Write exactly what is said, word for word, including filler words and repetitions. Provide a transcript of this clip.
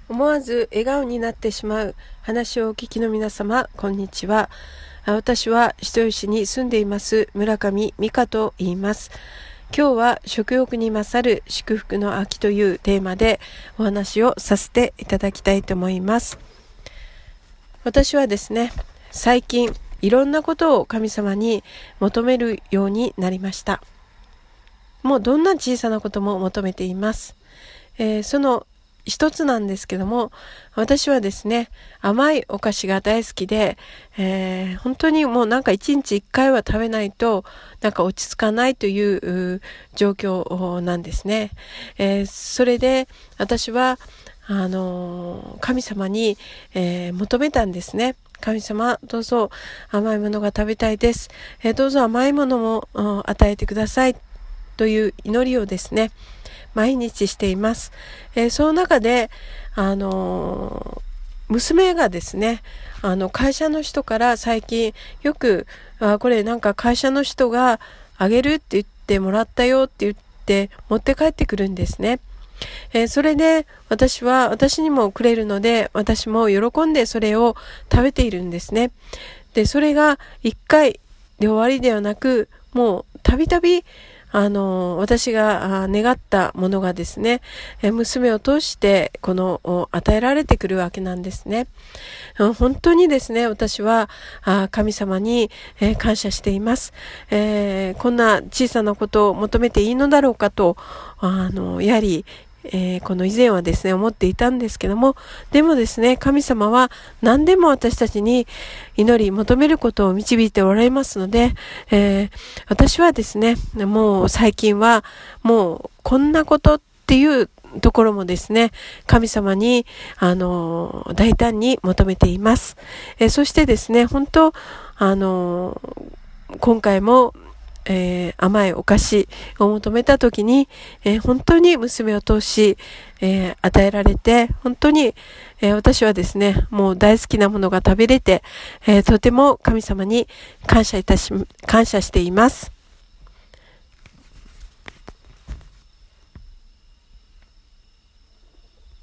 思わず笑顔になってしまう話をお聞きの皆様、こんにちは。私は人吉に住んでいます村上美香と言います。今日は食欲に勝る祝福の秋というテーマでお話をさせていただきたいと思います。私はですね、最近いろんなことを神様に求めるようになりました。もうどんな小さなことも求めています。えー、その一つなんですけども、私はですね、甘いお菓子が大好きで、えー、本当にもうなんか一日一回は食べないとなんか落ち着かないという状況なんですね。えー、それで私はあのー、神様に、えー、求めたんですね。神様、どうぞ甘いものが食べたいです。えー、どうぞ甘いものも、うん、与えてくださいという祈りをですね、毎日しています。えー、その中で、あのー、娘がですね、あの会社の人から最近よく、あ、これなんか会社の人があげるって言ってもらったよって言って持って帰ってくるんですね。えー、それで私は私にもくれるので、私も喜んでそれを食べているんですね。で、それが一回で終わりではなく、もうたびたびあの、私が願ったものがですね、娘を通してこの与えられてくるわけなんですね。本当にですね、私は神様に感謝しています。えー、こんな小さなことを求めていいのだろうかと、あの、やはり、えー、この以前はですね、思っていたんですけども、でもですね、神様は何でも私たちに祈り求めることを導いておられますので、えー、私はですね、もう最近はもうこんなことっていうところもですね、神様にあの大胆に求めています。えー、そしてですね、本当あの今回もえー、甘いお菓子を求めたときに、えー、本当に娘を通し、えー、与えられて、本当に、えー、私はですね、もう大好きなものが食べれて、えー、とても神様に感謝いたし、感謝しています。